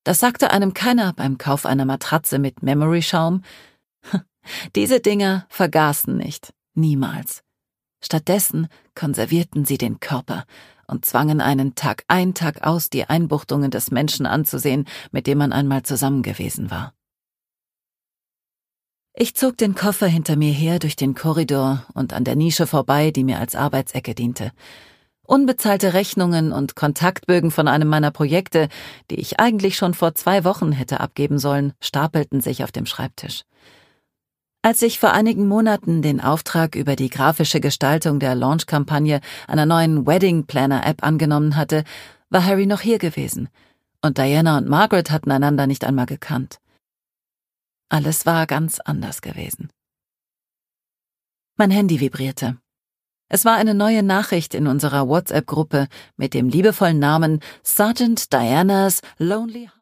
Das sagte einem keiner beim Kauf einer Matratze mit Memory-Schaum. Diese Dinger vergaßen nicht, niemals. Stattdessen konservierten sie den Körper und zwangen einen Tag ein, Tag aus die Einbuchtungen des Menschen anzusehen, mit dem man einmal zusammen gewesen war. Ich zog den Koffer hinter mir her durch den Korridor und an der Nische vorbei, die mir als Arbeitsecke diente. Unbezahlte Rechnungen und Kontaktbögen von einem meiner Projekte, die ich eigentlich schon vor 2 Wochen hätte abgeben sollen, stapelten sich auf dem Schreibtisch. Als ich vor einigen Monaten den Auftrag über die grafische Gestaltung der Launch-Kampagne einer neuen Wedding-Planner-App angenommen hatte, war Harry noch hier gewesen, und Diana und Margaret hatten einander nicht einmal gekannt. Alles war ganz anders gewesen. Mein Handy vibrierte. Es war eine neue Nachricht in unserer WhatsApp-Gruppe mit dem liebevollen Namen Sergeant Diana's Lonely